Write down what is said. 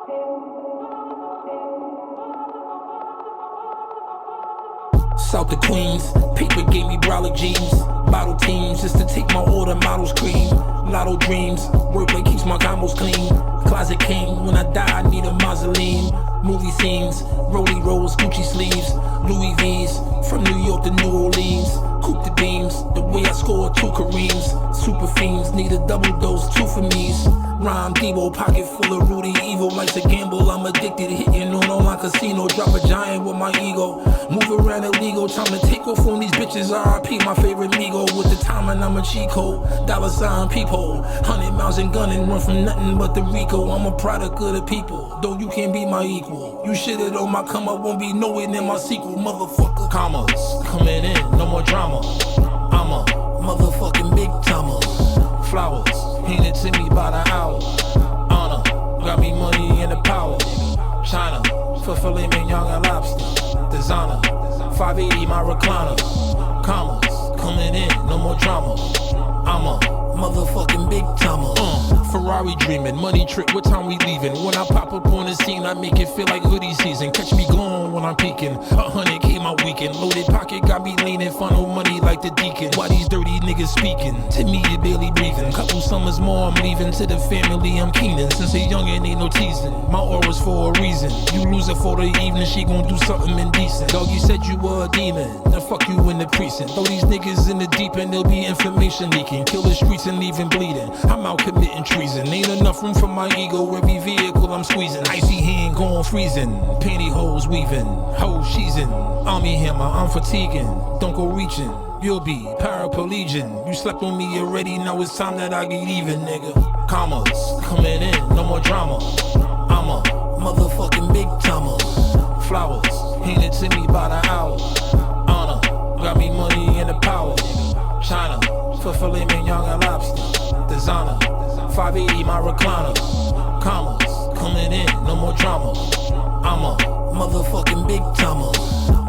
South to Queens, paper gave me brolic jeans. Bottle teams just to take my order, models cream. Lotto dreams, wordplay keeps my combos clean. Closet king, when I die I need a mausoleum. Movie scenes, Rollie rolls, Gucci sleeves. Louis V's, from New York to New Orleans. Coupe the beams, the way I score 2 Kareems. Super fiends, need a double dose, 2 for me's. Rhyme Debo, pocket full of Rudy Evil. Life's a gamble, I'm addicted, hitting on online casino. Drop a giant with my ego, move around illegal. Time to take off on these bitches, RIP my favorite Migo. With the timing, I'm a cheat code, dollar sign peephole. 100 miles and gunning, run from nothing but the Rico. I'm a product of the people, though you can't be my equal. You shitted on my come up, won't be nowhere near my sequel, motherfucker. Commas, coming in, no more drama. I'm a motherfucking big timer. Flowers, handed to me by the hour. Honor, got me money and the power. China, for filet mignon and lobster. Designer, 580 my recliner. Commas, coming in, no more drama. I'm a motherfucking big timer. Ferrari dreaming, money trick, what time we leaving? When I pop up on the scene, I make it feel like hoodie season. Catch me glowing when I'm peeking. 100K my weekend, loaded pocket got me leaning. Funnel money like the deacon. Why these dirty niggas speaking? To me, you barely breathing. Couple summers more, I'm leaving. To the family, I'm keening. Since a youngin' ain't no teasing. My aura's for a reason. You lose her for the evening, she gon' do something indecent. Dog, you said you were a demon. Now fuck you in the precinct. Throw these niggas in the deep end, there'll be information leaking. Kill the streets and leave him bleeding. I'm out committing treason. Ain't enough room for my ego. Every vehicle I'm squeezing. Icy hand going freezing. Pantyhose weaving. Ho sheezing. Army hammer, I'm fatiguing. Don't go reaching. You'll be paraplegic. You slept on me already, now it's time that I get even, nigga. Commas, coming in, no more drama. I'm a motherfucking big timer. Flowers, handed to me by the hour. Honor, got me money and the power. China, for filet mignon and lobster. Designer, 580 my recliner. Commas, coming in, no more drama. I'm a motherfucking big timer.